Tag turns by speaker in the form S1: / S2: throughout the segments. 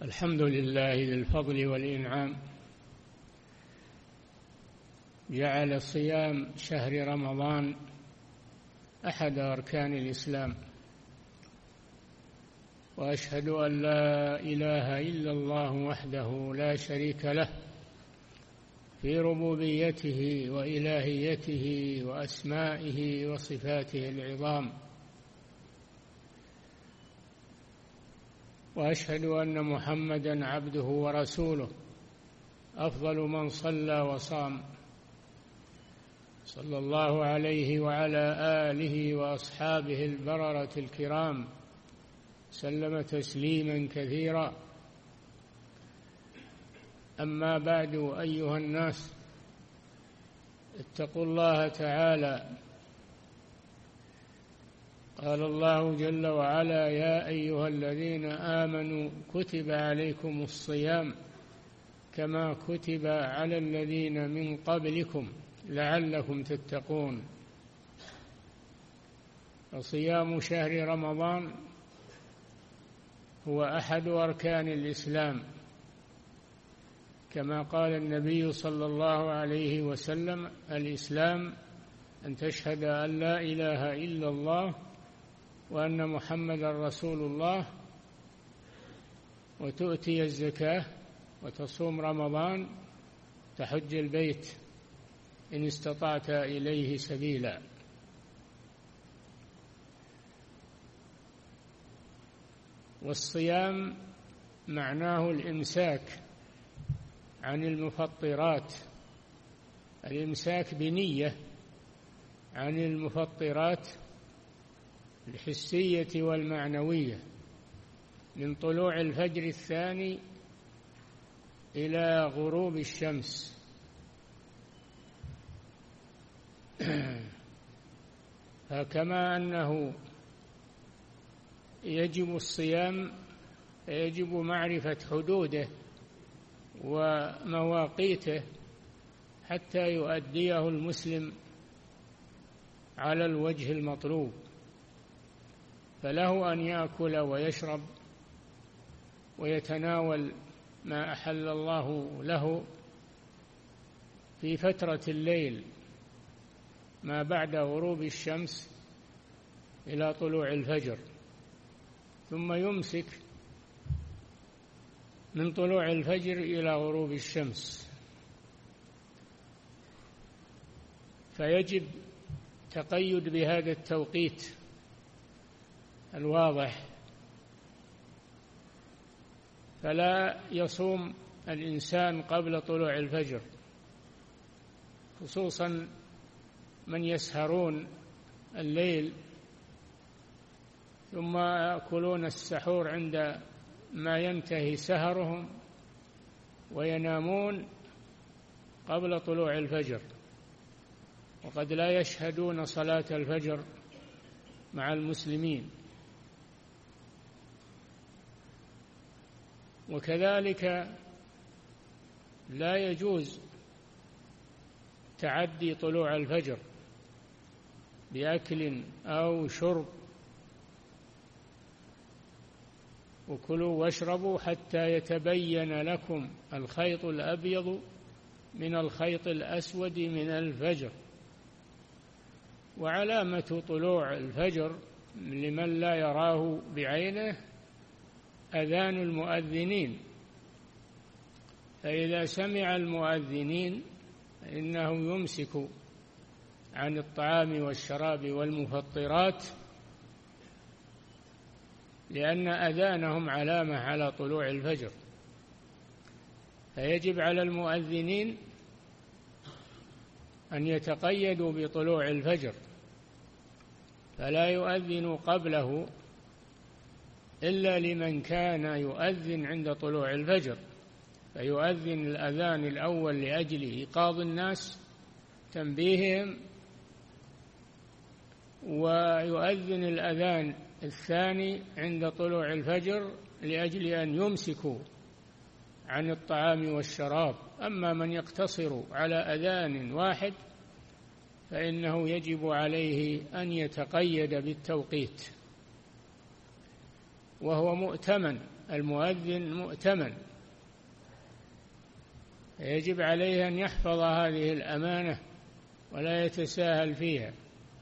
S1: الحمد لله ذي الفضل والإنعام، جعل صيام شهر رمضان أحد أركان الإسلام، وأشهد أن لا إله إلا الله وحده لا شريك له في ربوبيته وإلهيته وأسمائه وصفاته العظام، وأشهد أن محمدًا عبده ورسوله أفضل من صلى وصام، صلى الله عليه وعلى آله وأصحابه البررة الكرام، سلم تسليمًا كثيرا. أما بعد، أيها الناس، اتقوا الله تعالى. قال الله جل وعلا: يا أيها الذين آمنوا كتب عليكم الصيام كما كتب على الذين من قبلكم لعلكم تتقون. فصيام شهر رمضان هو أحد أركان الإسلام، كما قال النبي صلى الله عليه وسلم: الإسلام أن تشهد أن لا إله إلا الله وأن محمدًا رسول الله، وتؤتي الزكاة، وتصوم رمضان، تحج البيت إن استطعت إليه سبيلا. والصيام معناه الإمساك عن المفطرات، الإمساك بنية عن المفطرات الحسية والمعنوية من طلوع الفجر الثاني إلى غروب الشمس. فكما أنه يجب الصيام، يجب معرفة حدوده ومواقيته حتى يؤديه المسلم على الوجه المطلوب، فله أن يأكل ويشرب ويتناول ما أحل الله له في فترة الليل ما بعد غروب الشمس إلى طلوع الفجر، ثم يمسك من طلوع الفجر إلى غروب الشمس. فيجب تقيد بهذا التوقيت الواضح، فلا يصوم الإنسان قبل طلوع الفجر، خصوصا من يسهرون الليل ثم يأكلون السحور عند ما ينتهي سهرهم وينامون قبل طلوع الفجر، وقد لا يشهدون صلاة الفجر مع المسلمين. وكذلك لا يجوز تعدي طلوع الفجر بأكل أو شرب، وكلوا واشربوا حتى يتبين لكم الخيط الأبيض من الخيط الأسود من الفجر. وعلامة طلوع الفجر لمن لا يراه بعينه أذان المؤذنين، فإذا سمع المؤذنين فإنه يمسك عن الطعام والشراب والمفطرات، لأن أذانهم علامة على طلوع الفجر. فيجب على المؤذنين أن يتقيدوا بطلوع الفجر، فلا يؤذن قبله إلا لمن كان يؤذن عند طلوع الفجر، فيؤذن الأذان الأول لأجل إيقاظ الناس تنبيههم، ويؤذن الأذان الثاني عند طلوع الفجر لأجل أن يمسكوا عن الطعام والشراب. أما من يقتصر على أذان واحد فإنه يجب عليه أن يتقيد بالتوقيت، وهو مؤتمن المؤذن مؤتمن، يجب عليه أن يحفظ هذه الأمانة ولا يتساهل فيها.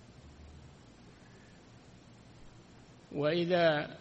S1: وإذا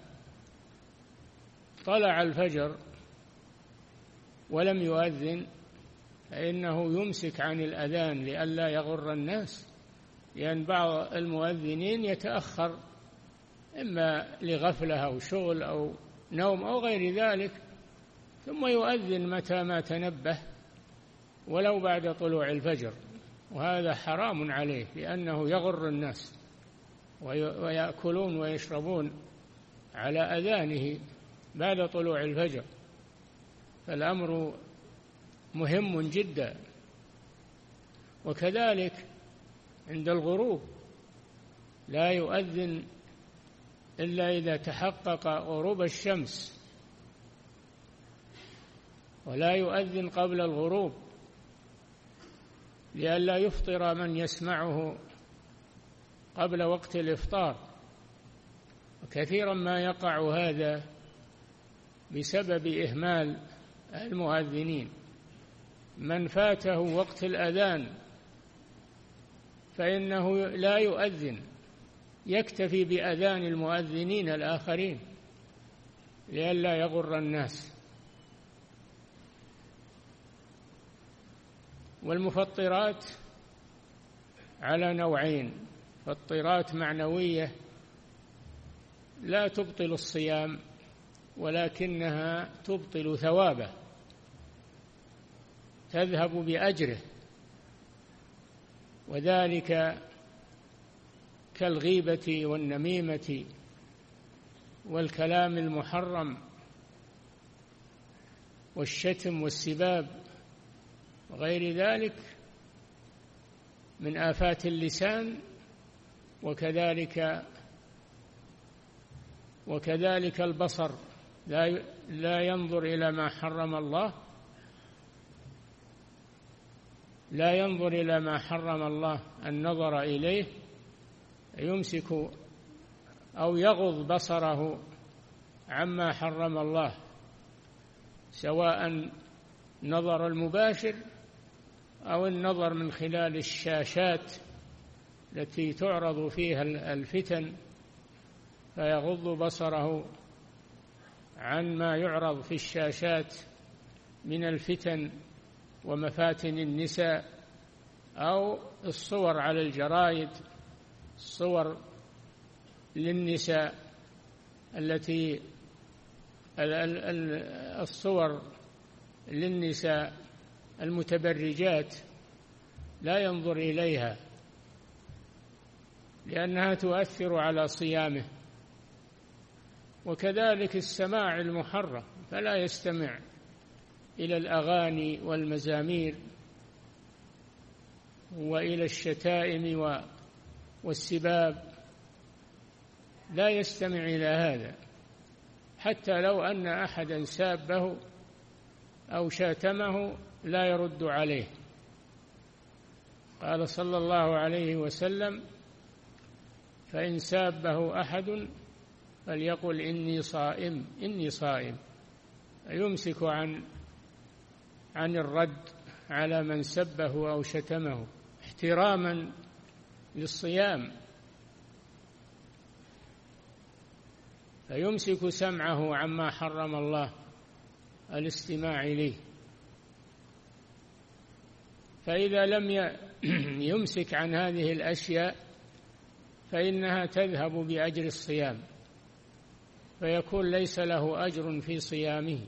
S1: طلع الفجر ولم يؤذن فإنه يمسك عن الأذان لئلا يغر الناس، لأن بعض المؤذنين يتأخر إما لغفلة أو شغل أو نوم أو غير ذلك، ثم يؤذن متى ما تنبه ولو بعد طلوع الفجر، وهذا حرام عليه لأنه يغر الناس ويأكلون ويشربون على أذانه بعد طلوع الفجر. فالأمر مهم جدا. وكذلك عند الغروب لا يؤذن إلا إذا تحقق غروب الشمس، ولا يؤذن قبل الغروب لئلا يفطر من يسمعه قبل وقت الإفطار. وكثيرا ما يقع هذا بسبب إهمال المؤذنين. من فاته وقت الأذان فإنه لا يؤذن، يكتفي بأذان المؤذنين الآخرين لئلا يغر الناس. والمفطرات على نوعين: مفطرات معنوية لا تبطل الصيام ولكنها تبطل ثوابه، تذهب بأجره، وذلك كالغيبة والنميمة والكلام المحرم والشتم والسباب وغير ذلك من آفات اللسان. وكذلك البصر لا ينظر إلى ما حرم الله، لا ينظر إلى ما حرم الله النظر إليه، يمسك أو يغض بصره عما حرم الله، سواء نظر المباشر أو النظر من خلال الشاشات التي تعرض فيها الفتن، فيغض بصره عن ما يعرض في الشاشات من الفتن ومفاتن النساء، أو الصور على الجرائد، الصور للنساء الصور للنساء المتبرجات لا ينظر إليها لأنها تؤثر على صيامه. وكذلك السماع المحرم، فلا يستمع إلى الأغاني والمزامير وإلى الشتائم والسباب، لا يستمع إلى هذا، حتى لو أن أحدا سابه أو شاتمه لا يرد عليه. قال صلى الله عليه وسلم: فإن سابه أحد فليقل إني صائم إني صائم، يمسك عن الرد على من سبه أو شتمه احتراما للصيام، فيمسك سمعه عما حرم الله الاستماع إليه. فإذا لم يمسك عن هذه الأشياء فإنها تذهب بأجر الصيام، فيكون ليس له أجر في صيامه.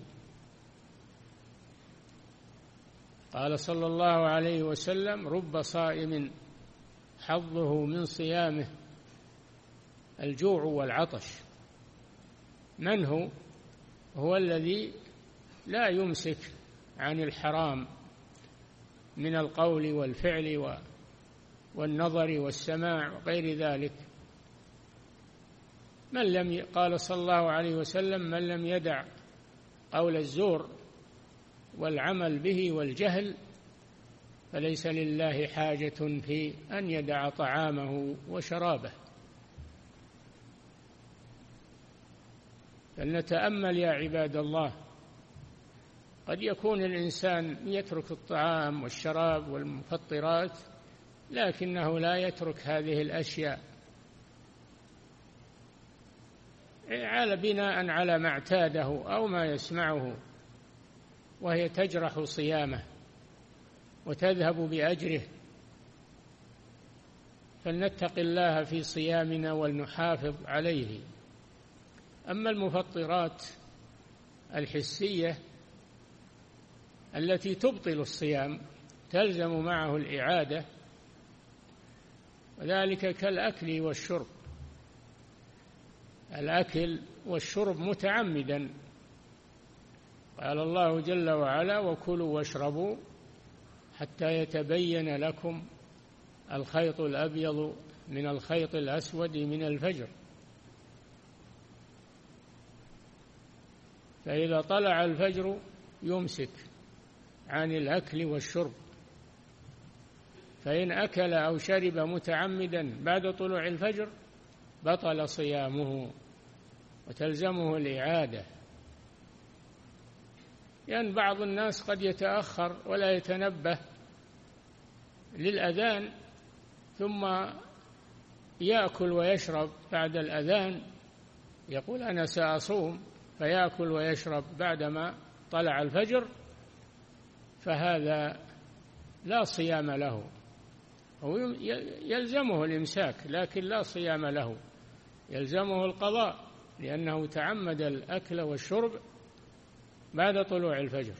S1: قال صلى الله عليه وسلم: رب صائم حظه من صيامه الجوع والعطش. من هو؟ هو الذي لا يمسك عن الحرام من القول والفعل والنظر والسماع وغير ذلك. قال صلى الله عليه وسلم: من لم يدع قول الزور والعمل به والجهل فليس لله حاجة في أن يدع طعامه وشرابه. فلنتأمل يا عباد الله. قد يكون الإنسان يترك الطعام والشراب والمفطرات، لكنه لا يترك هذه الأشياء على بناء على ما اعتاده أو ما يسمعه، وهي تجرح صيامه وتذهب بأجره. فلنتق الله في صيامنا ولنحافظ عليه. أما المفطرات الحسية التي تبطل الصيام تلزم معه الإعادة، وذلك كالأكل والشرب. الأكل والشرب متعمدا، قال الله جل وعلا: وكلوا واشربوا حتى يتبين لكم الخيط الأبيض من الخيط الأسود من الفجر. فإذا طلع الفجر يمسك عن الأكل والشرب، فإن أكل أو شرب متعمدا بعد طلوع الفجر بطل صيامه وتلزمه الإعادة. لأن بعض الناس قد يتأخر ولا يتنبه للأذان، ثم يأكل ويشرب بعد الأذان، يقول أنا سأصوم، فيأكل ويشرب بعدما طلع الفجر، فهذا لا صيام له. هو يلزمه الإمساك لكن لا صيام له، يلزمه القضاء لأنه تعمد الأكل والشرب بعد طلوع الفجر.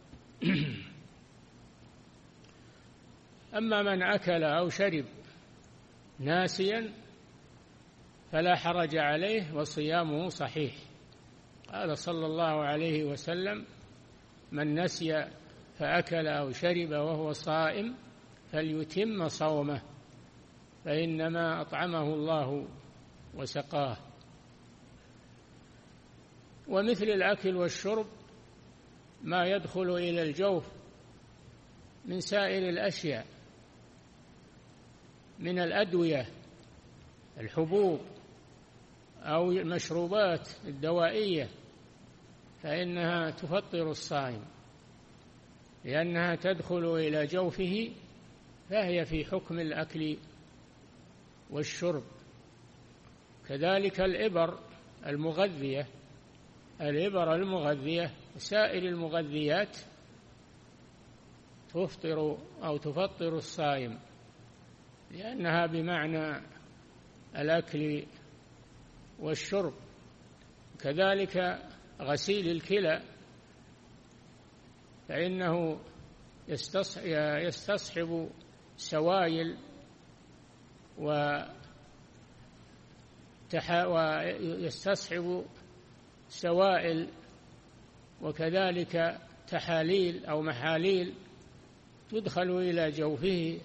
S1: أما من أكل أو شرب ناسيا فلا حرج عليه وصيامه صحيح. قال صلى الله عليه وسلم: من نسي فأكل أو شرب وهو صائم فليتم صومه فإنما أطعمه الله وسقاه. ومثل الأكل والشرب ما يدخل إلى الجوف من سائر الأشياء، من الأدوية، الحبوب أو المشروبات الدوائية، فإنها تفطر الصائم لأنها تدخل إلى جوفه، فهي في حكم الأكل والشرب. كذلك الإبر المغذية سائر المغذيات تفطر أو تفطر الصائم لأنها بمعنى الأكل والشرب. كذلك غسيل الكلى فإنه يستصحب سوائل ويستصحب سوائل، وكذلك تحاليل أو محاليل تدخل إلى جوفه،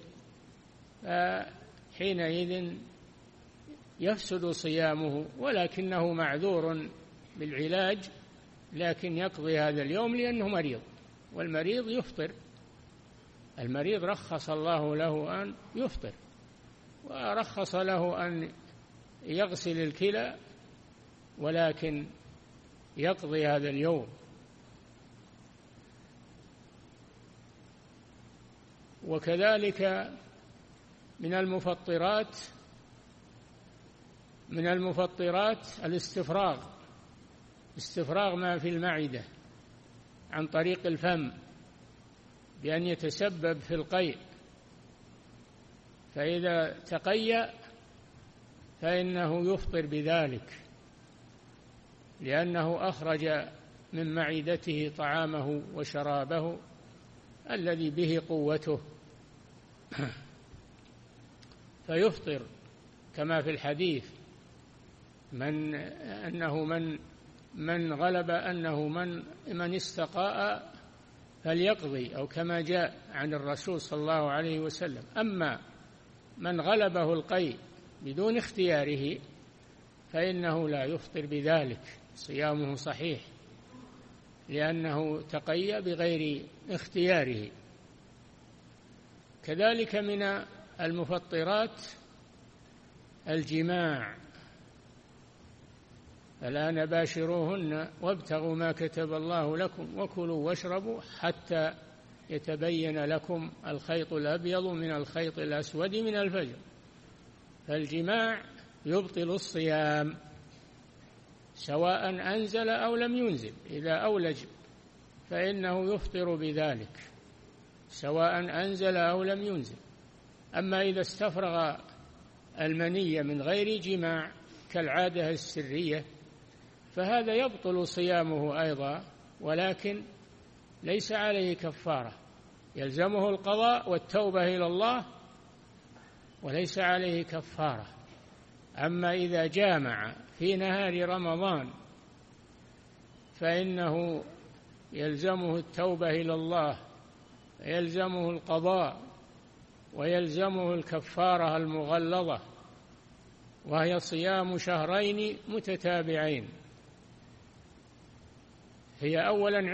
S1: فحينئذ يفسد صيامه، ولكنه معذور بالعلاج، لكن يقضي هذا اليوم لأنه مريض، والمريض يفطر. المريض رخص الله له أن يفطر، ورخص له أن يغسل الكلى، ولكن يقضي هذا اليوم. وكذلك من المفطرات استفراغ ما في المعدة عن طريق الفم بأن يتسبب في القيء، فإذا تقيأ فإنه يفطر بذلك لأنه أخرج من معدته طعامه وشرابه الذي به قوته، فيفطر كما في الحديث: من غلب أنه من استقاء فليقضي، أو كما جاء عن الرسول صلى الله عليه وسلم. أما من غلبه القيء بدون اختياره فإنه لا يفطر بذلك، صيامه صحيح لأنه تقيأ بغير اختياره. كذلك من المفطرات الجماع، الآن باشروهن وابتغوا ما كتب الله لكم وكلوا واشربوا حتى يتبين لكم الخيط الأبيض من الخيط الأسود من الفجر. فالجماع يبطل الصيام سواء أنزل أو لم ينزل، إذا أولج فإنه يفطر بذلك سواء أنزل أو لم ينزل. أما إذا استفرغ المني من غير جماع كالعادة السرية فهذا يبطل صيامه أيضا، ولكن ليس عليه كفارة، يلزمه القضاء والتوبة إلى الله وليس عليه كفارة. أما إذا جامع في نهار رمضان فإنه يلزمه التوبة إلى الله، يلزمه القضاء ويلزمه الكفارة المغلظة، وهي صيام شهرين متتابعين. هي أولا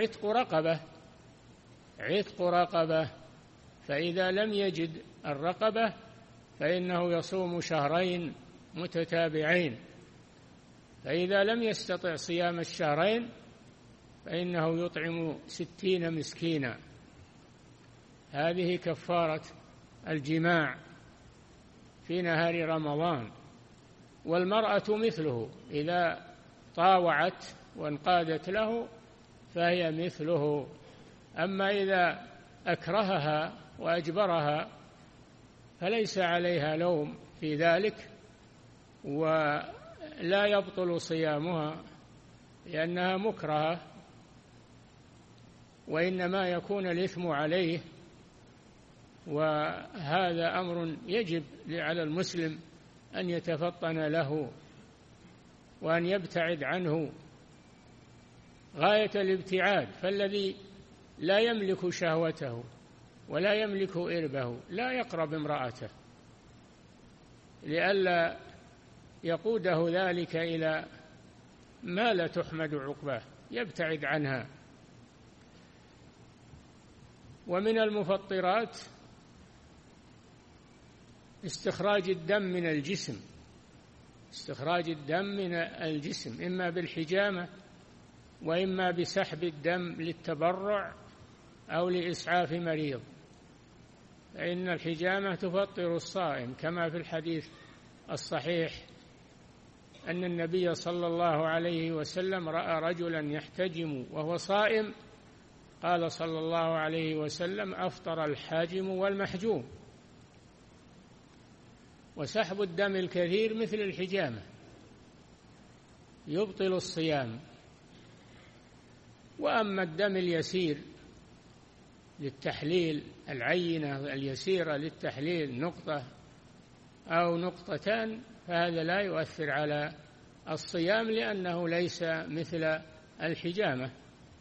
S1: عتق رقبة، فإذا لم يجد الرقبة فإنه يصوم شهرين متتابعين، فإذا لم يستطع صيام الشهرين فإنه يطعم 60 مسكينا. هذه كفارة الجماع في نهار رمضان. والمرأة مثله، إذا طاوعت وانقادت له فهي مثله. أما إذا أكرهها وأجبرها فليس عليها لوم في ذلك، ولا يبطل صيامها لأنها مكرهة، وإنما يكون الإثم عليه. وهذا أمر يجب على المسلم أن يتفطن له وأن يبتعد عنه غاية الابتعاد. فالذي لا يملك شهوته ولا يملك إربه لا يقرب امرأته لئلا يقوده ذلك إلى ما لا تحمد عقباه، يبتعد عنها. ومن المفطرات استخراج الدم من الجسم، استخراج الدم من الجسم إما بالحجامة وإما بسحب الدم للتبرع أو لإسعاف مريض، فإن الحجامة تفطر الصائم، كما في الحديث الصحيح أن النبي صلى الله عليه وسلم رأى رجلا يحتجم وهو صائم، قال صلى الله عليه وسلم: أفطر الحاجم والمحجوم. وسحب الدم الكثير مثل الحجامة يبطل الصيام. وأما الدم اليسير للتحليل، العينة اليسيرة للتحليل، نقطة أو نقطتان، فهذا لا يؤثر على الصيام لأنه ليس مثل الحجامة.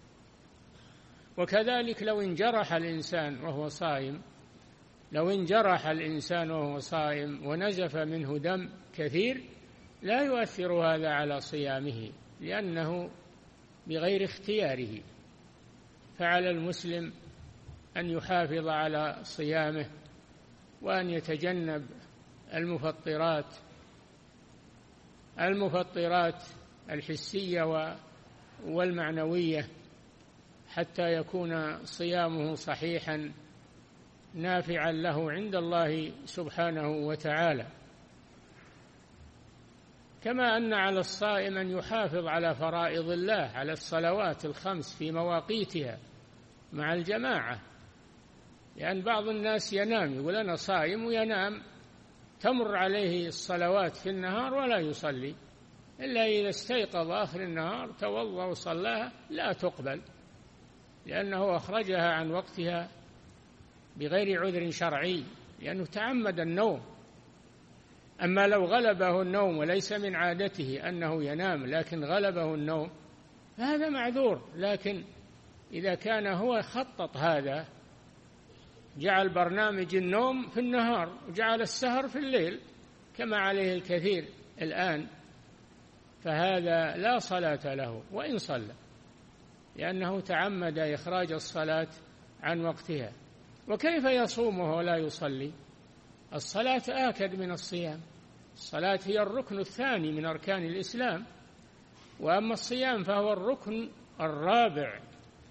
S1: وكذلك لو انجرح الإنسان وهو صائم، لو انجرح الإنسان وهو صائم ونزف منه دم كثير لا يؤثر هذا على صيامه لأنه بغير اختياره. فعلى المسلم أن يحافظ على صيامه وأن يتجنب المفطرات الحسية والمعنوية حتى يكون صيامه صحيحا نافعا له عند الله سبحانه وتعالى. كما أن على الصائم أن يحافظ على فرائض الله، على الصلوات الخمس في مواقيتها مع الجماعة، لأن بعض الناس ينام، يقول أنا صائم وينام، تمر عليه الصلوات في النهار ولا يصلي إلا إذا استيقظ آخر النهار توضأ وصلاها، لا تقبل لأنه أخرجها عن وقتها بغير عذر شرعي، لأنه تعمد النوم. أما لو غلبه النوم وليس من عادته أنه ينام لكن غلبه النوم فهذا معذور. لكن إذا كان هو خطط هذا، جعل برنامج النوم في النهار وجعل السهر في الليل كما عليه الكثير الآن، فهذا لا صلاة له وإن صلى، لأنه تعمد إخراج الصلاة عن وقتها. وكيف يصومه ولا يصلي؟ الصلاة آكد من الصيام، الصلاة هي الركن الثاني من أركان الإسلام، وأما الصيام فهو الركن الرابع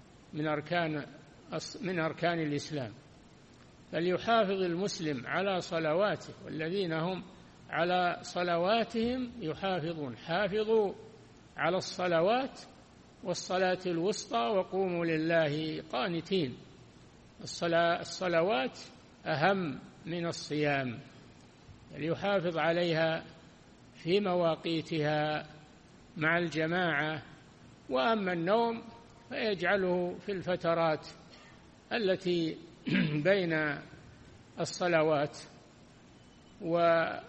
S1: من أركان الإسلام، فليحافظ المسلم على صلواته، والذين هم على صلواتهم يحافظون. حافظوا على الصلوات والصلاة الوسطى وقوموا لله قانتين. الصلوات أهم من الصيام، ليحافظ عليها في مواقيتها مع الجماعة. وأما النوم فيجعله في الفترات التي بين الصلوات، وعليه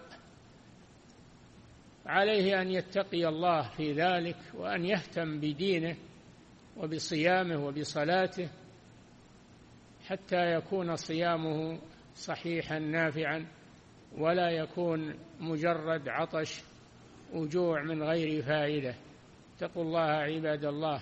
S1: أن يتقي الله في ذلك، وأن يهتم بدينه وبصيامه وبصلاته حتى يكون صيامه صحيحا نافعا، ولا يكون مجرد عطش وجوع من غير فائدة. اتقوا الله عباد الله.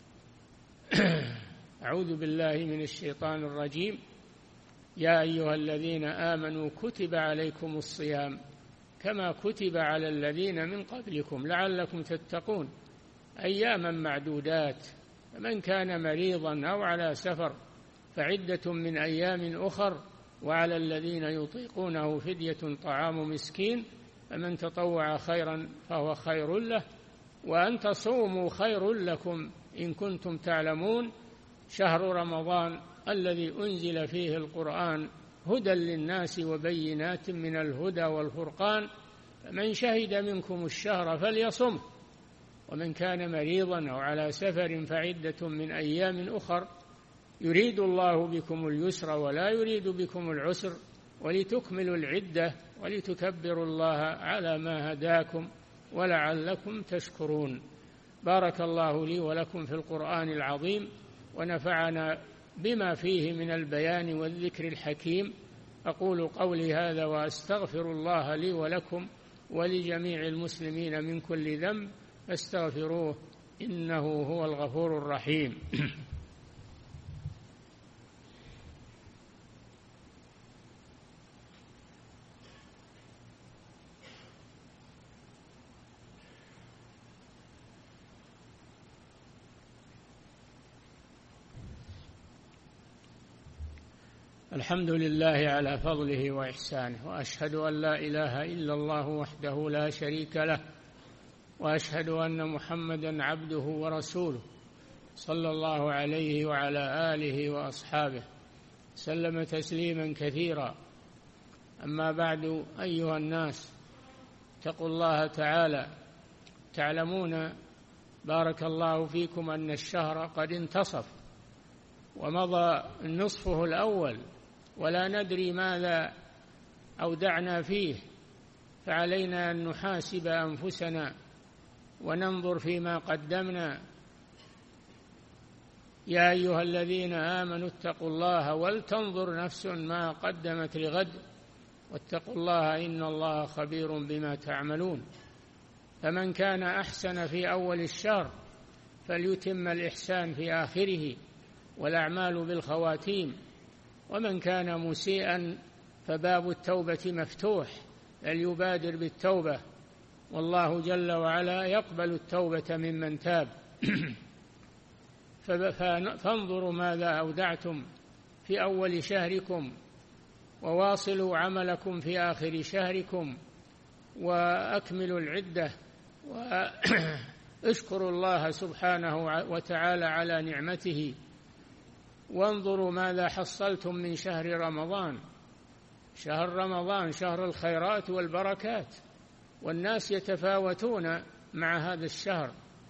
S1: أعوذ بالله من الشيطان الرجيم. يا أيها الذين آمنوا كتب عليكم الصيام كما كتب على الذين من قبلكم لعلكم تتقون أياما معدودات، فمن كان مريضا أو على سفر فعدة من أيام أخر، وعلى الذين يطيقونه فدية طعام مسكين، فمن تطوع خيرا فهو خير له، وأن تصوموا خير لكم إن كنتم تعلمون. شهر رمضان الذي أنزل فيه القرآن هدى للناس وبينات من الهدى والفرقان، فمن شهد منكم الشهر فليصمه، ومن كان مريضا أو على سفر فعدة من أيام أخر، يريد الله بكم اليسر ولا يريد بكم العسر، ولتكملوا العدة ولتكبروا الله على ما هداكم ولعلكم تشكرون. بارك الله لي ولكم في القرآن العظيم، ونفعنا بما فيه من البيان والذكر الحكيم. أقول قولي هذا وأستغفر الله لي ولكم ولجميع المسلمين من كل ذنب، فاستغفروه إنه هو الغفور الرحيم. الحمد لله على فضله وإحسانه، وأشهد أن لا إله إلا الله وحده لا شريك له، وأشهد أن محمدا عبده ورسوله صلى الله عليه وعلى آله وأصحابه سلم تسليما كثيرا. أما بعد، أيها الناس، اتقوا الله تعالى. تعلمون بارك الله فيكم أن الشهر قد انتصف ومضى نصفه الأول، ولا ندري ماذا أودعنا فيه، فعلينا أن نحاسب أنفسنا وننظر فيما قدمنا. يا أيها الذين آمنوا اتقوا الله ولتنظر نفس ما قدمت لغد واتقوا الله إن الله خبير بما تعملون. فمن كان أحسن في أول الشهر فليتم الإحسان في آخره، والأعمال بالخواتيم. ومن كان مسيئا فباب التوبة مفتوح، فليبادر بالتوبة، والله جل وعلا يقبل التوبة ممن تاب. فانظروا ماذا أودعتم في أول شهركم، وواصلوا عملكم في آخر شهركم، وأكملوا العدة، واشكروا الله سبحانه وتعالى على نعمته، وانظروا ماذا حصلتم من شهر رمضان. شهر رمضان شهر الخيرات والبركات، والناس يتفاوتون مع هذا الشهر،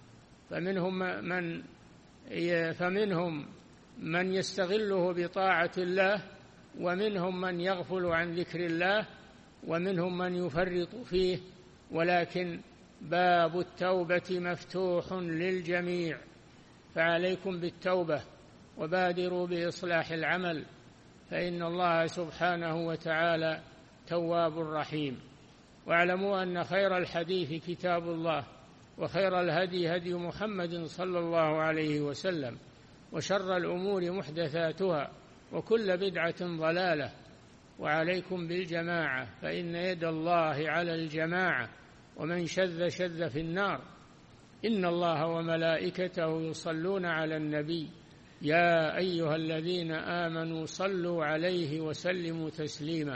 S1: فمنهم من يستغله بطاعة الله، ومنهم من يغفل عن ذكر الله، ومنهم من يفرط فيه، ولكن باب التوبة مفتوح للجميع، فعليكم بالتوبة وبادروا بإصلاح العمل، فإن الله سبحانه وتعالى تواب رحيم. واعلموا أن خير الحديث كتاب الله، وخير الهدي هدي محمد صلى الله عليه وسلم، وشر الأمور محدثاتها، وكل بدعة ضلالة. وعليكم بالجماعة، فإن يد الله على الجماعة، ومن شذ شذ في النار. إن الله وملائكته يصلون على النبي يا أيها الذين آمنوا صلوا عليه وسلموا تسليما.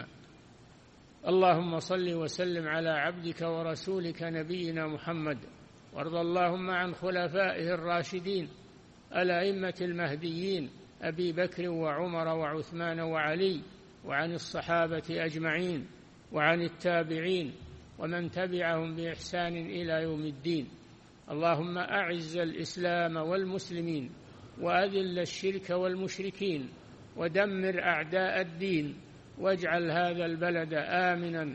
S1: اللهم صل وسلم على عبدك ورسولك نبينا محمد، وارض اللهم عن خلفائه الراشدين الأئمة المهديين أبي بكر وعمر وعثمان وعلي، وعن الصحابة أجمعين، وعن التابعين ومن تبعهم بإحسان إلى يوم الدين. اللهم أعز الإسلام والمسلمين، وأذل الشرك والمشركين، ودمر أعداء الدين، واجعل هذا البلد آمنا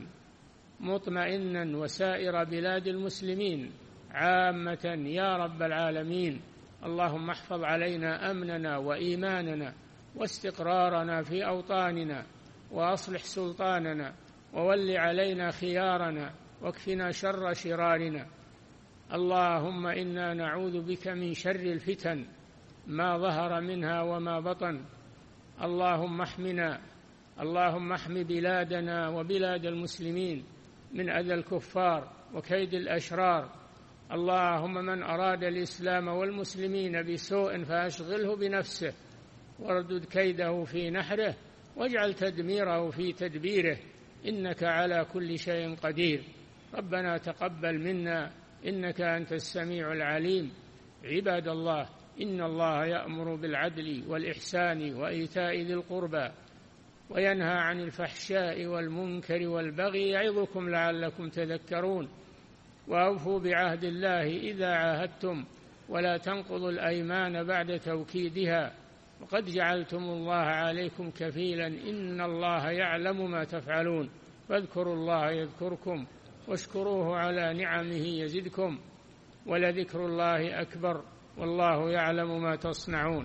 S1: مطمئنا وسائر بلاد المسلمين عامة يا رب العالمين. اللهم احفظ علينا أمننا وإيماننا واستقرارنا في أوطاننا، وأصلح سلطاننا، وول علينا خيارنا، واكفنا شر شرارنا. اللهم إنا نعوذ بك من شر الفتن ما ظهر منها وما بطن. اللهم احمنا، اللهم احم بلادنا وبلاد المسلمين من أذى الكفار وكيد الأشرار. اللهم من أراد الإسلام والمسلمين بسوء فأشغله بنفسه، واردد كيده في نحره، واجعل تدميره في تدبيره، إنك على كل شيء قدير. ربنا تقبل منا إنك أنت السميع العليم. عباد الله، إن الله يأمر بالعدل والإحسان وإيتاء ذي القربى وينهى عن الفحشاء والمنكر والبغي يعظكم لعلكم تذكرون. وأوفوا بعهد الله إذا عاهدتم، ولا تنقضوا الأيمان بعد توكيدها، وقد جعلتم الله عليكم كفيلا إن الله يعلم ما تفعلون. فاذكروا الله يذكركم، واشكروه على نعمه يزدكم، ولذكر الله أكبر، والله يعلم ما تصنعون.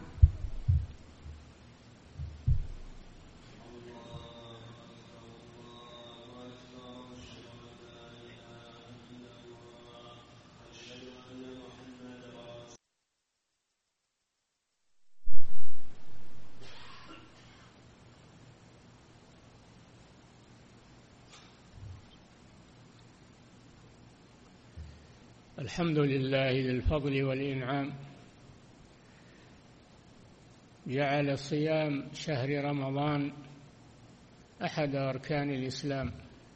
S1: الحمد لله ذي الفضل والإنعام، جعل صيام شهر رمضان أحد أركان الإسلام،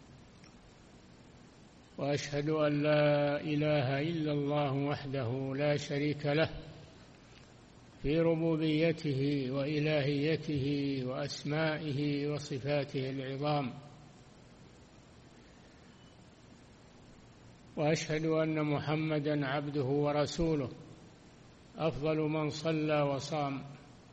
S1: وأشهد أن لا إله إلا الله وحده لا شريك له في ربوبيته وإلهيته وأسمائه وصفاته العظام، وأشهد أن محمدًا عبده ورسوله أفضل من صلى وصام،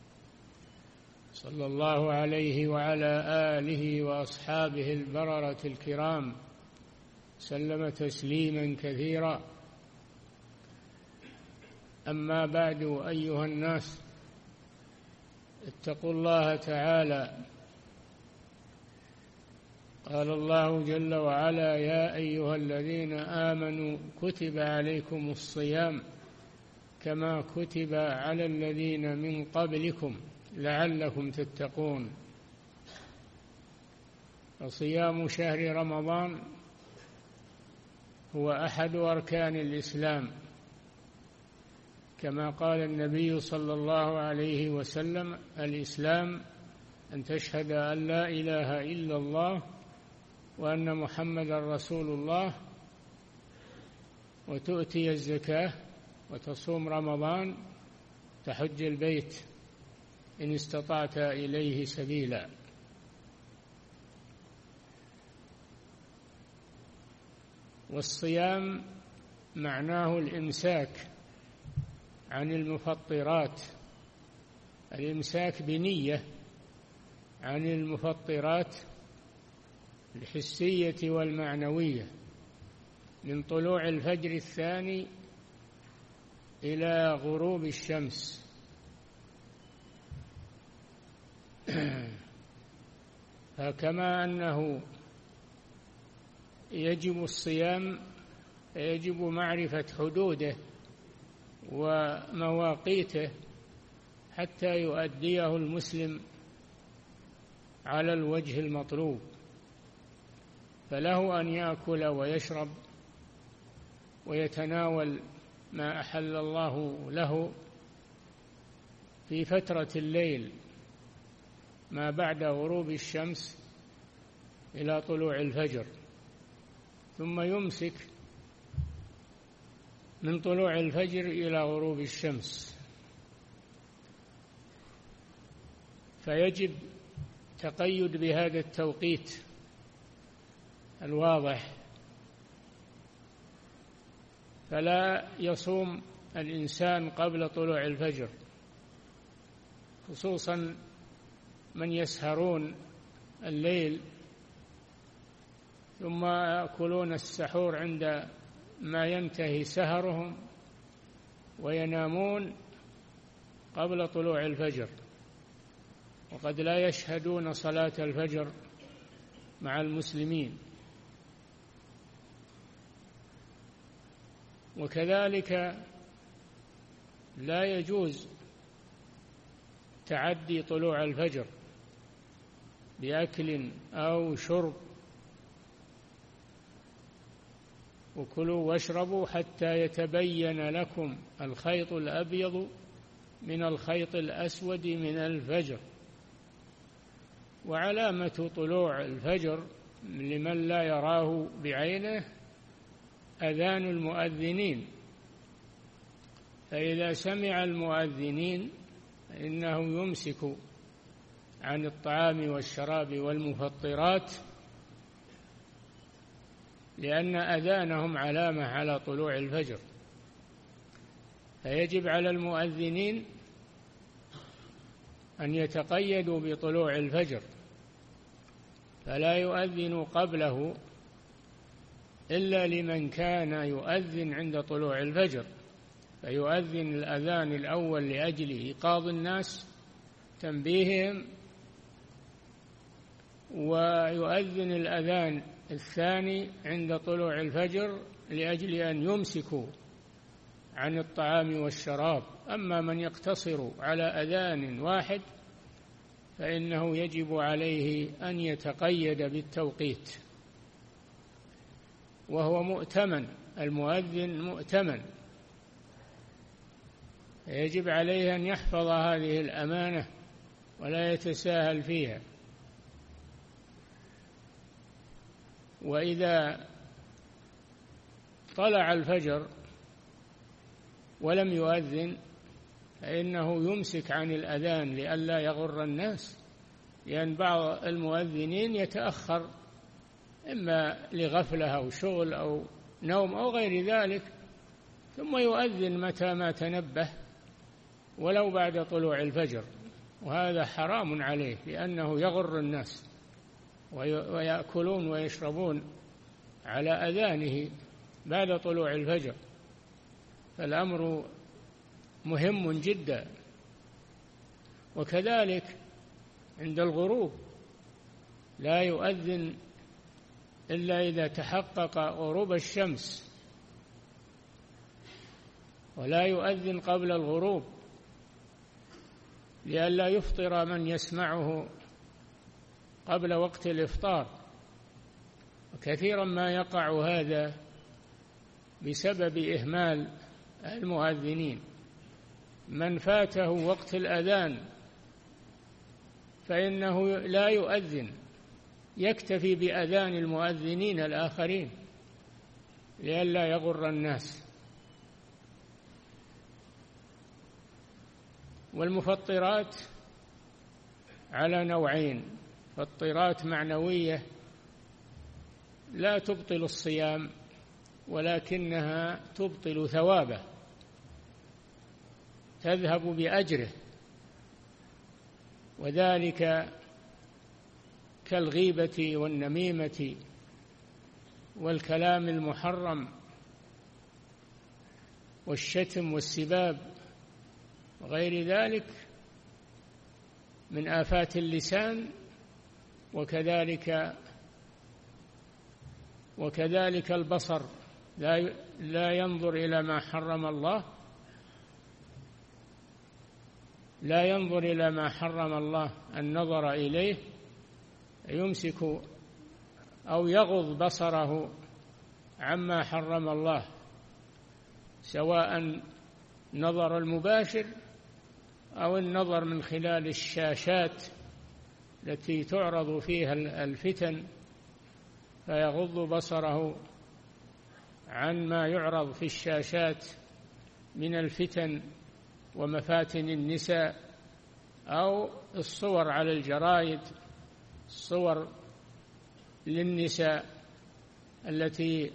S1: صلى الله عليه وعلى آله وأصحابه البررة الكرام، سلم تسليمًا كثيرا. أما بعد، أيها الناس، اتقوا الله تعالى. قال الله جل وعلا: يا أيها الذين آمنوا كتب عليكم الصيام كما كتب على الذين من قبلكم لعلكم تتقون. فصيام شهر رمضان هو أحد أركان الإسلام، كما قال النبي صلى الله عليه وسلم: الإسلام أن تشهد أن لا إله إلا الله وأن محمدًا رسول الله، وتؤتي الزكاة، وتصوم رمضان، تحج البيت إن استطعت إليه سبيلا. والصيام معناه الإمساك عن المفطرات، الإمساك بنية عن المفطرات الحسية والمعنوية من طلوع الفجر الثاني إلى غروب الشمس. فكما أنه يجب الصيام، يجب معرفة حدوده ومواقيته حتى يؤديه المسلم على الوجه المطلوب. فله أن يأكل ويشرب ويتناول ما أحل الله له في فترة الليل ما بعد غروب الشمس إلى طلوع الفجر، ثم يمسك من طلوع الفجر إلى غروب الشمس. فيجب تقيد بهذا التوقيت الواضح، فلا يصوم الإنسان قبل طلوع الفجر، خصوصا من يسهرون الليل ثم يأكلون السحور عند ما ينتهي سهرهم وينامون قبل طلوع الفجر، وقد لا يشهدون صلاة الفجر مع المسلمين. وكذلك لا يجوز تعدي طلوع الفجر بأكل أو شرب، وكلوا واشربوا حتى يتبين لكم الخيط الأبيض من الخيط الأسود من الفجر. وعلامة طلوع الفجر لمن لا يراه بعينه أذان المؤذنين، فإذا سمع المؤذنين فإنه يمسك عن الطعام والشراب والمفطرات، لأن أذانهم علامة على طلوع الفجر. فيجب على المؤذنين أن يتقيدوا بطلوع الفجر، فلا يؤذن قبله إلا لمن كان يؤذن عند طلوع الفجر، فيؤذن الأذان الأول لأجل إيقاظ الناس تنبيههم، ويؤذن الأذان الثاني عند طلوع الفجر لأجل أن يمسكوا عن الطعام والشراب. أما من يقتصر على أذان واحد فإنه يجب عليه أن يتقيد بالتوقيت، وهو مؤتمن، المؤذن مؤتمن، يجب عليه أن يحفظ هذه الأمانة ولا يتساهل فيها. وإذا طلع الفجر ولم يؤذن فإنه يمسك عن الأذان لئلا يغر الناس، لأن بعض المؤذنين يتأخر إما لغفلة أو شغل أو نوم أو غير ذلك، ثم يؤذن متى ما تنبه ولو بعد طلوع الفجر، وهذا حرام عليه لأنه يغر الناس ويأكلون ويشربون على أذانه بعد طلوع الفجر. فالأمر مهم جدا. وكذلك عند الغروب لا يؤذن إلا إذا تحقق غروب الشمس، ولا يؤذن قبل الغروب لئلا يفطر من يسمعه قبل وقت الإفطار. وكثيرا ما يقع هذا بسبب إهمال المؤذنين، من فاته وقت الأذان فإنه لا يؤذن، يكتفي بأذان المؤذنين الآخرين لئلا يغر الناس. والمفطرات على نوعين: مفطرات معنوية لا تبطل الصيام ولكنها تبطل ثوابه، تذهب بأجره، وذلك كالغيبة والنميمة والكلام المحرم والشتم والسباب وغير ذلك من آفات اللسان. وكذلك البصر لا ينظر إلى ما حرم الله، لا ينظر إلى ما حرم الله النظر إليه، يمسك أو يغض بصره عما حرم الله، سواء نظر المباشر أو النظر من خلال الشاشات التي تعرض فيها الفتن، فيغض بصره عن ما يعرض في الشاشات من الفتن ومفاتن النساء، أو الصور على الجرائد، الصور للنساء التي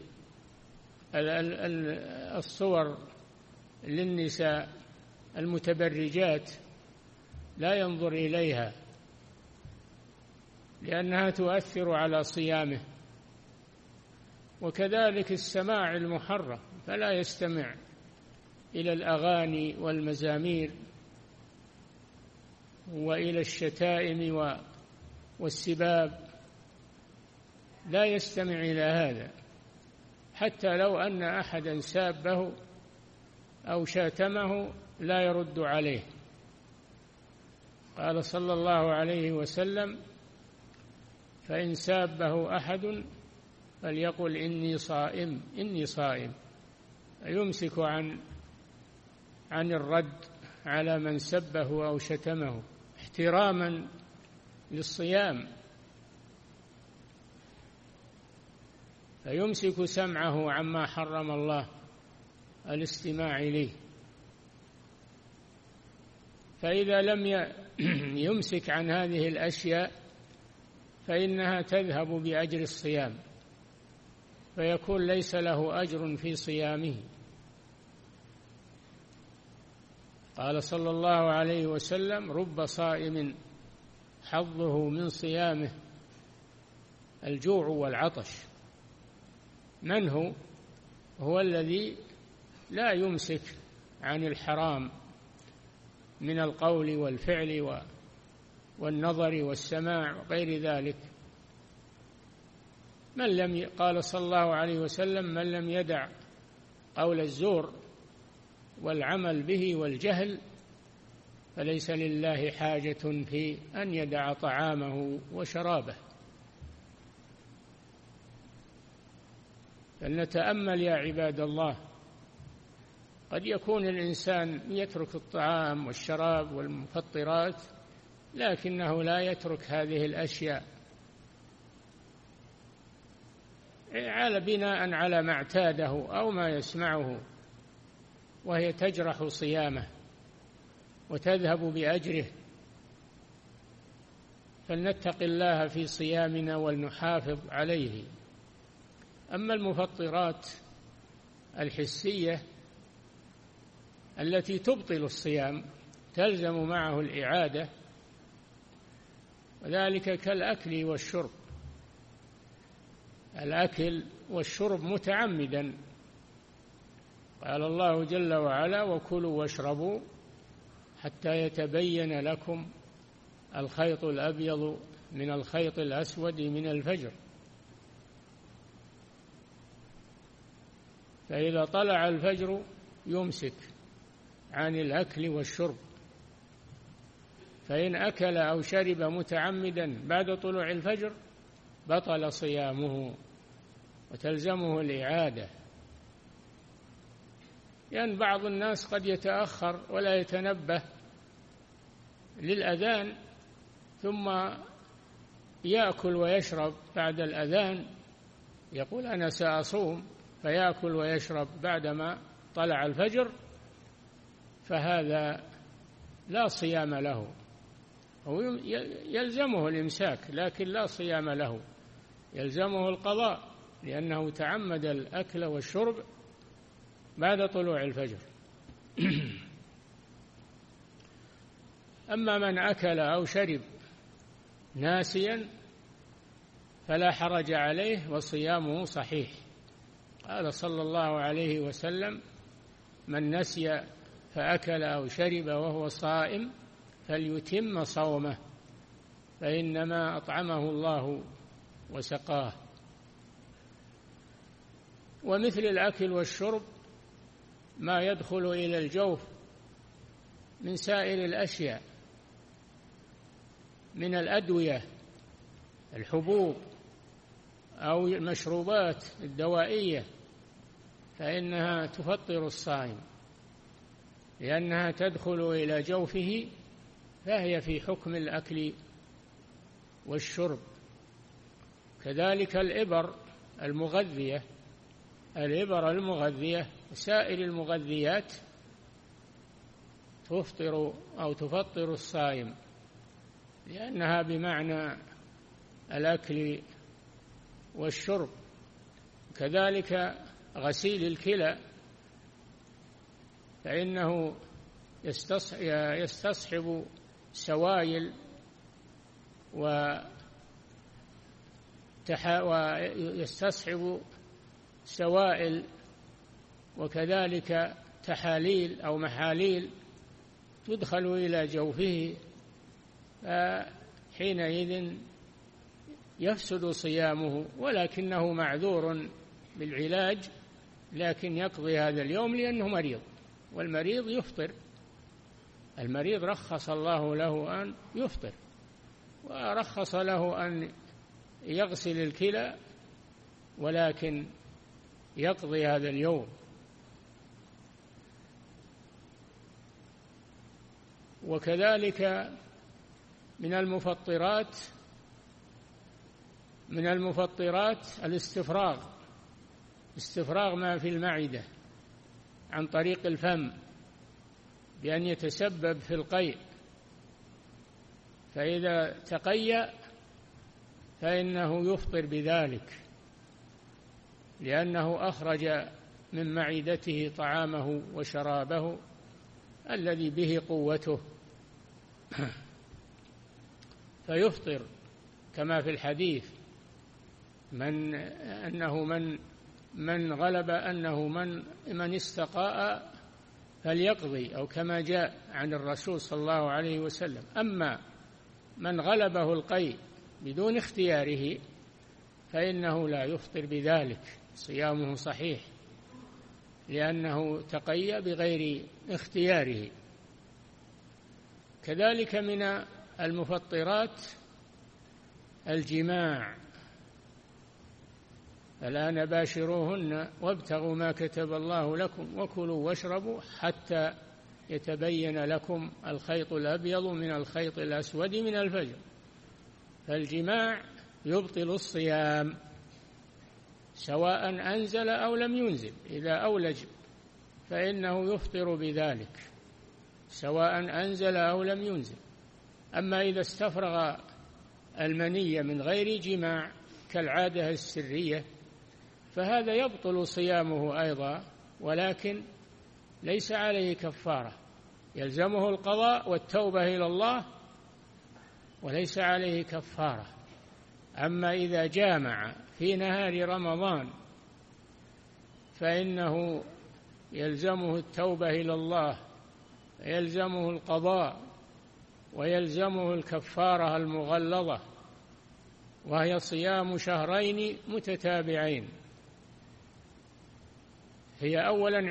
S1: الصور للنساء المتبرجات لا ينظر إليها لأنها تؤثر على صيامه. وكذلك السماع المحرم، فلا يستمع إلى الأغاني والمزامير وإلى الشتائم والسباب، لا يستمع إلى هذا، حتى لو أن أحدا سابه أو شاتمه لا يرد عليه. قال صلى الله عليه وسلم: فإن سابه أحد فليقل إني صائم إني صائم، يمسك عن الرد على من سبه أو شتمه احتراما للصيام، فيمسك سمعه عما حرم الله الاستماع إليه. فإذا لم يمسك عن هذه الأشياء فإنها تذهب بأجر الصيام، فيكون ليس له أجر في صيامه. قال صلى الله عليه وسلم: رب صائم حظه من صيامه الجوع والعطش. من هو؟ هو الذي لا يمسك عن الحرام من القول والفعل والنظر والسماع وغير ذلك. قال صلى الله عليه وسلم: من لم يدع قول الزور والعمل به والجهل فليس لله حاجة في أن يدع طعامه وشرابه. فلنتأمل يا عباد الله، قد يكون الإنسان يترك الطعام والشراب والمفطرات لكنه لا يترك هذه الأشياء بناء على ما اعتاده أو ما يسمعه، وهي تجرح صيامه وتذهب بأجره. فلنتق الله في صيامنا ولنحافظ عليه. أما المفطرات الحسية التي تبطل الصيام تلزم معه الإعادة، وذلك كالأكل والشرب، الأكل والشرب متعمدا. قال الله جل وعلا: وكلوا واشربوا حتى يتبين لكم الخيط الأبيض من الخيط الأسود من الفجر. فإذا طلع الفجر يمسك عن الأكل والشرب، فإن أكل أو شرب متعمدا بعد طلوع الفجر بطل صيامه وتلزمه الإعادة. لأن بعض الناس قد يتأخر ولا يتنبه للأذان ثم يأكل ويشرب بعد الأذان، يقول أنا سأصوم، فيأكل ويشرب بعدما طلع الفجر، فهذا لا صيام له. هو يلزمه الإمساك لكن لا صيام له، يلزمه القضاء لأنه تعمد الأكل والشرب بعد طلوع الفجر. أما من أكل أو شرب ناسيا فلا حرج عليه وصيامه صحيح. قال صلى الله عليه وسلم: من نسي فأكل أو شرب وهو صائم فليتم صومه فإنما أطعمه الله وسقاه. ومثل الأكل والشرب ما يدخل إلى الجوف من سائر الأشياء، من الأدوية، الحبوب أو المشروبات الدوائية، فإنها تفطر الصائم، لأنها تدخل إلى جوفه، فهي في حكم الأكل والشرب. كذلك الإبر المغذية سائر المغذيات تفطر أو تفطر الصائم، لأنها بمعنى الأكل والشرب. كذلك غسيل الكلى، فإنه يستصحب سوائل ويستصحب سوائل، وكذلك تحاليل أو محاليل تدخل إلى جوفه، فحينئذ يفسد صيامه، ولكنه معذور بالعلاج، لكن يقضي هذا اليوم لأنه مريض، والمريض يفطر. المريض رخص الله له أن يفطر، ورخص له أن يغسل الكلى، ولكن يقضي هذا اليوم. وكذلك من المفطرات استفراغ ما في المعدة عن طريق الفم بأن يتسبب في القيء، فإذا تقيأ فإنه يفطر بذلك، لأنه أخرج من معدته طعامه وشرابه الذي به قوته، فيفطر كما في الحديث من غلب أنه من استقاء فليقضي، أو كما جاء عن الرسول صلى الله عليه وسلم. أما من غلبه القيء بدون اختياره فإنه لا يفطر بذلك، صيامه صحيح، لأنه تقيأ بغير اختياره. كذلك من المفطرات الجماع، الآن باشروهن وابتغوا ما كتب الله لكم وكلوا واشربوا حتى يتبين لكم الخيط الأبيض من الخيط الأسود من الفجر. فالجماع يبطل الصيام سواء أنزل أو لم ينزل، إذا أولج فإنه يفطر بذلك سواء أنزل أو لم ينزل. أما إذا استفرغ المنية من غير جماع كالعادة السرية فهذا يبطل صيامه أيضا، ولكن ليس عليه كفارة، يلزمه القضاء والتوبة إلى الله وليس عليه كفارة. أما إذا جامع في نهار رمضان فإنه يلزمه التوبة إلى الله، يلزمه القضاء، ويلزمه الكفارة المغلظة، وهي صيام شهرين متتابعين. هي أولا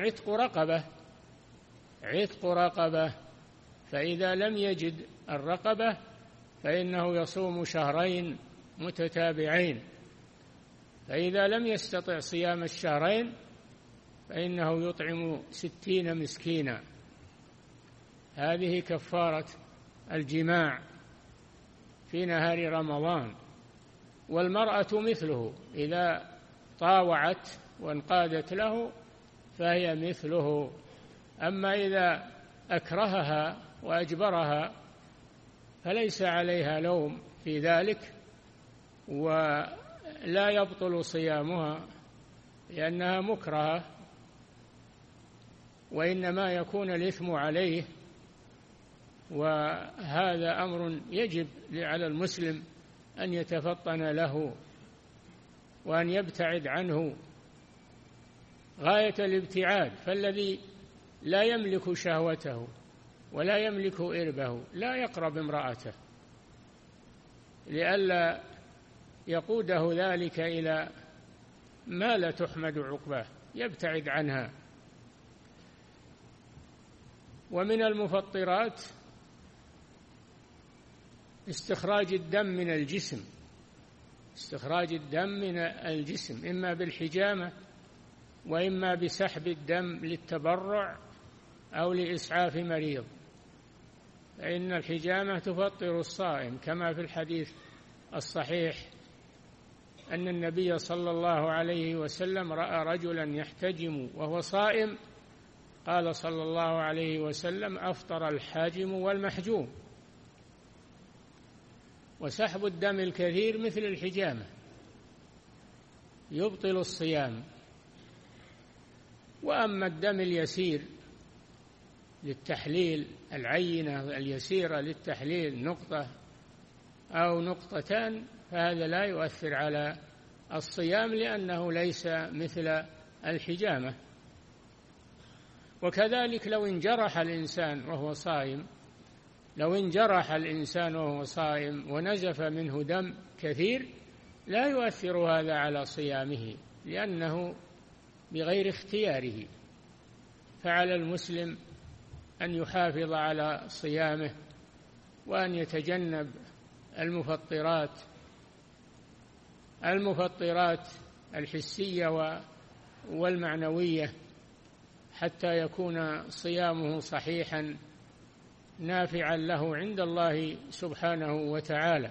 S1: عتق رقبة، فإذا لم يجد الرقبة فإنه يصوم شهرين متتابعين، فإذا لم يستطع صيام الشهرين فإنه يطعم 60 مسكينا. هذه كفارة الجماع في نهار رمضان. والمرأة مثله، إذا طاوعت وانقادت له فهي مثله. أما إذا أكرهها وأجبرها فليس عليها لوم في ذلك، ولا يبطل صيامها لأنها مكرهة، وإنما يكون الإثم عليه. وهذا أمر يجب على المسلم أن يتفطن له وأن يبتعد عنه غاية الابتعاد. فالذي لا يملك شهوته ولا يملك إربه لا يقرب امرأته، لئلا يقوده ذلك إلى ما لا تحمد عقباه، يبتعد عنها. ومن المفطرات استخراج الدم من الجسم، إما بالحجامة وإما بسحب الدم للتبرع أو لإسعاف مريض، فإن الحجامة تفطر الصائم، كما في الحديث الصحيح أن النبي صلى الله عليه وسلم رأى رجلا يحتجم وهو صائم، قال صلى الله عليه وسلم: أفطر الحاجم والمحجوم. وسحب الدم الكثير مثل الحجامة يبطل الصيام. وأما الدم اليسير للتحليل، العينة اليسيرة للتحليل، نقطة أو نقطتان، فهذا لا يؤثر على الصيام لأنه ليس مثل الحجامة. وكذلك لو انجرح الإنسان وهو صائم، لو انجرح الإنسان وهو صائم ونزف منه دم كثير، لا يؤثر هذا على صيامه لأنه بغير اختياره. فعلى المسلم أن يحافظ على صيامه وأن يتجنب المفطرات الحسية والمعنوية حتى يكون صيامه صحيحا نافعا له عند الله سبحانه وتعالى.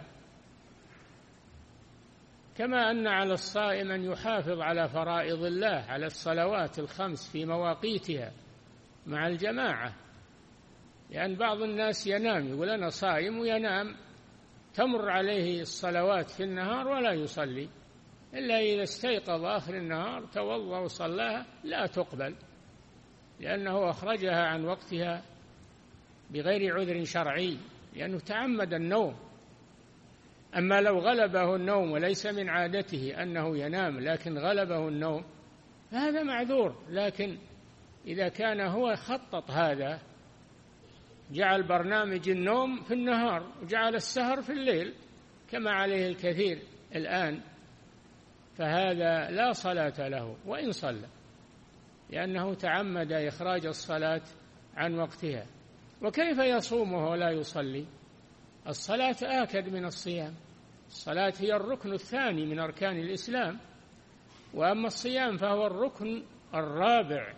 S1: كما أن على الصائم أن يحافظ على فرائض الله، على الصلوات الخمس في مواقيتها مع الجماعة، لأن بعض الناس ينام، يقول أنا صائم وينام، تمر عليه الصلوات في النهار ولا يصلي، إلا إذا استيقظ آخر النهار توضأ وصلاها، لا تقبل لأنه أخرجها عن وقتها بغير عذر شرعي، لأنه تعمد النوم. أما لو غلبه النوم وليس من عادته أنه ينام لكن غلبه النوم فهذا معذور. لكن إذا كان هو خطط هذا، جعل برنامج النوم في النهار وجعل السهر في الليل كما عليه الكثير الآن، فهذا لا صلاة له وإن صلى، لأنه تعمد إخراج الصلاة عن وقتها. وكيف يصومه ولا يصلي؟ الصلاة آكد من الصيام، الصلاة هي الركن الثاني من أركان الإسلام، وأما الصيام فهو الركن الرابع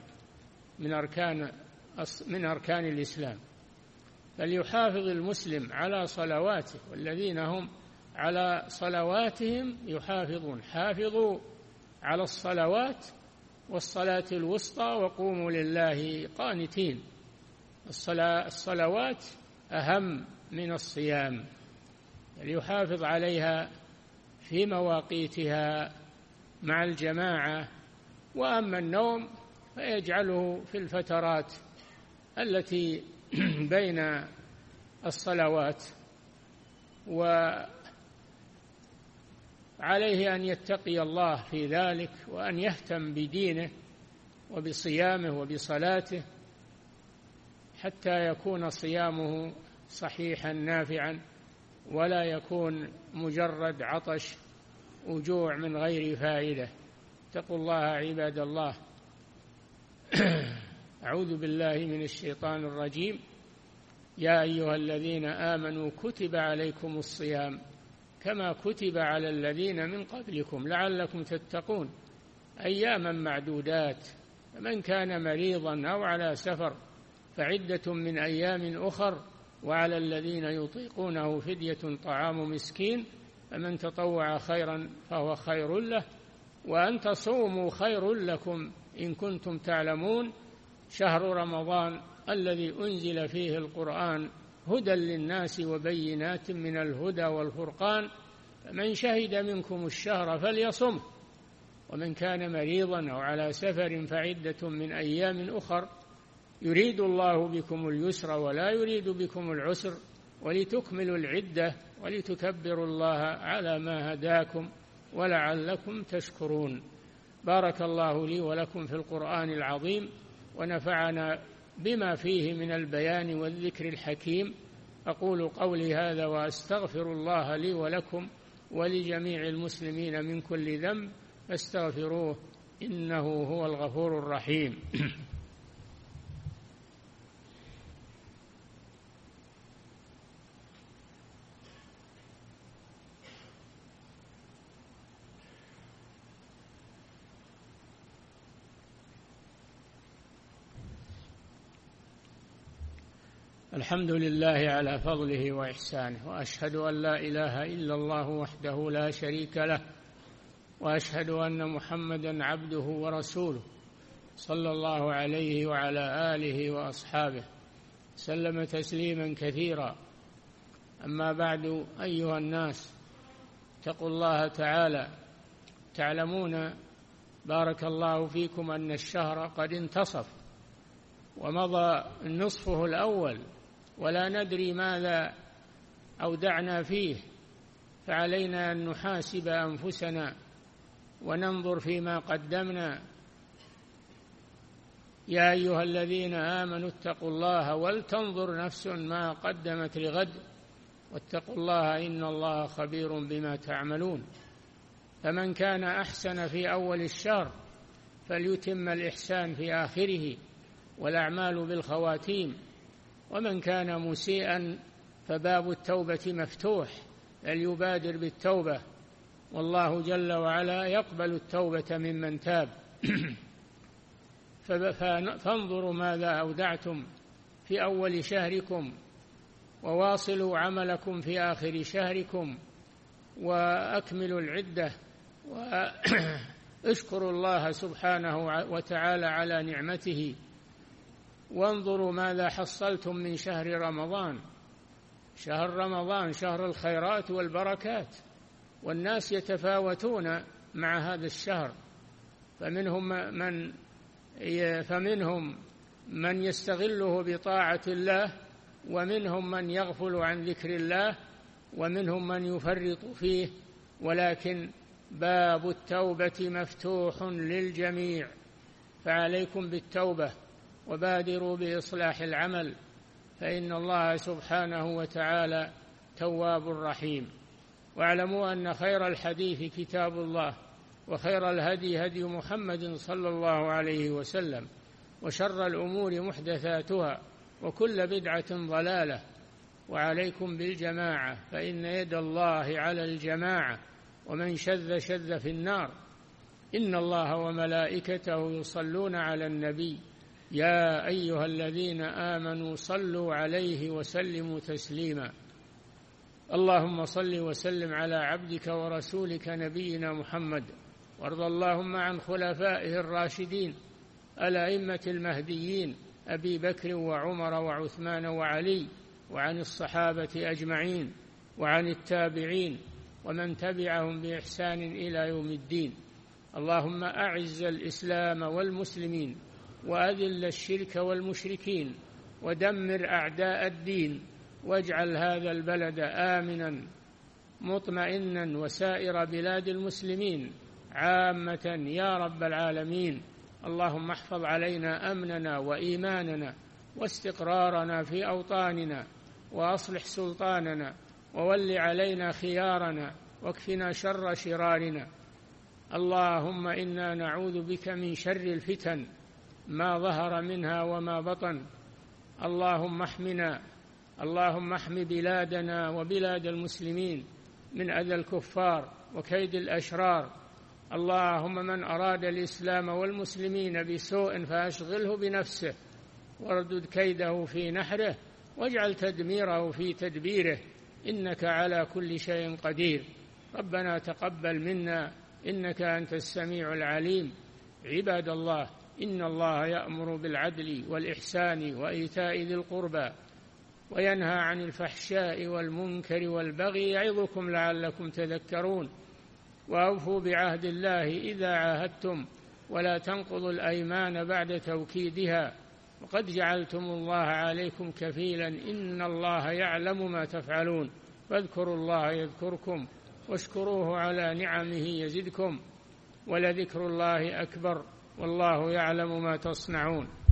S1: من أركان الإسلام. فليحافظ المسلم على صلواته، والذين هم على صلواتهم يحافظون. حافظوا على الصلوات والصلاة الوسطى وقوموا لله قانتين. الصلوات أهم من الصيام، ليحافظ عليها في مواقيتها مع الجماعة. وأما النوم فيجعله في الفترات التي بين الصلوات، وعليه أن يتقي الله في ذلك، وأن يهتم بدينه وبصيامه وبصلاته حتى يكون صيامه صحيحا نافعا، ولا يكون مجرد عطش وجوع من غير فائدة. اتقوا الله عباد الله. أعوذ بالله من الشيطان الرجيم. يا أيها الذين آمنوا كتب عليكم الصيام كما كتب على الذين من قبلكم لعلكم تتقون أياما معدودات، فمن كان مريضا أو على سفر فعدة من أيام أخر، وعلى الذين يطيقونه فدية طعام مسكين، فمن تطوع خيرا فهو خير له، وأن تصوموا خير لكم إن كنتم تعلمون. شهر رمضان الذي أنزل فيه القرآن هدى للناس وبينات من الهدى والفرقان، فمن شهد منكم الشهر فليصمه، ومن كان مريضا أو على سفر فعدة من أيام أخر، يريد الله بكم اليسر ولا يريد بكم العسر، ولتكملوا العدة ولتكبروا الله على ما هداكم ولعلكم تشكرون. بارك الله لي ولكم في القرآن العظيم، ونفعنا بما فيه من البيان والذكر الحكيم. أقول قولي هذا وأستغفر الله لي ولكم ولجميع المسلمين من كل ذنب، فاستغفروه إنه هو الغفور الرحيم. الحمد لله على فضله وإحسانه، وأشهد أن لا إله إلا الله وحده لا شريك له، وأشهد أن محمدا عبده ورسوله صلى الله عليه وعلى آله وأصحابه سلم تسليما كثيرا. أما بعد، أيها الناس، اتقوا الله تعالى. تعلمون بارك الله فيكم أن الشهر قد انتصف ومضى نصفه الأول، ولا ندري ماذا أودعنا فيه، فعلينا أن نحاسب أنفسنا وننظر فيما قدمنا. يا أيها الذين آمنوا اتقوا الله ولتنظر نفس ما قدمت لغد واتقوا الله إن الله خبير بما تعملون. فمن كان أحسن في أول الشهر فليتم الإحسان في آخره، والأعمال بالخواتيم. ومن كان مسيئا فباب التوبة مفتوح، فليبادر بالتوبة، والله جل وعلا يقبل التوبة ممن تاب. فانظروا ماذا أودعتم في أول شهركم، وواصلوا عملكم في آخر شهركم، وأكملوا العدة، واشكروا الله سبحانه وتعالى على نعمته. وانظروا ماذا حصلتم من شهر رمضان. شهر رمضان شهر الخيرات والبركات، والناس يتفاوتون مع هذا الشهر، فمنهم من يستغله بطاعة الله، ومنهم من يغفل عن ذكر الله، ومنهم من يفرط فيه، ولكن باب التوبة مفتوح للجميع، فعليكم بالتوبة وبادروا بإصلاح العمل، فإن الله سبحانه وتعالى تواب رحيم. واعلموا أن خير الحديث كتاب الله، وخير الهدي هدي محمد صلى الله عليه وسلم، وشر الأمور محدثاتها، وكل بدعة ضلالة. وعليكم بالجماعة، فإن يد الله على الجماعة، ومن شذ شذ في النار. إن الله وملائكته يصلون على النبي، يا أيها الذين آمنوا صلوا عليه وسلموا تسليما. اللهم صل وسلم على عبدك ورسولك نبينا محمد، وارض اللهم عن خلفائه الراشدين الأئمة المهديين أبي بكر وعمر وعثمان وعلي، وعن الصحابة أجمعين، وعن التابعين ومن تبعهم بإحسان إلى يوم الدين. اللهم أعز الإسلام والمسلمين، وأذل الشرك والمشركين، ودمر أعداء الدين، واجعل هذا البلد آمنا مطمئنا، وسائر بلاد المسلمين عامة يا رب العالمين. اللهم احفظ علينا أمننا وإيماننا واستقرارنا في أوطاننا، وأصلح سلطاننا، وول علينا خيارنا، واكفنا شر شرارنا. اللهم إنا نعوذ بك من شر الفتن ما ظهر منها وما بطن. اللهم احمنا، اللهم احم بلادنا وبلاد المسلمين من أذى الكفار وكيد الأشرار. اللهم من أراد الإسلام والمسلمين بسوء فأشغله بنفسه، واردد كيده في نحره، واجعل تدميره في تدبيره، إنك على كل شيء قدير. ربنا تقبل منا إنك أنت السميع العليم. عباد الله، إن الله يأمر بالعدل والإحسان وإيتاء ذي القربى، وينهى عن الفحشاء والمنكر والبغي، يعظكم لعلكم تذكرون. وأوفوا بعهد الله إذا عاهدتم، ولا تنقضوا الأيمان بعد توكيدها، وقد جعلتم الله عليكم كفيلا، إن الله يعلم ما تفعلون. فاذكروا الله يذكركم، واشكروه على نعمه يزدكم، ولذكر الله أكبر، والله يعلم ما تصنعون.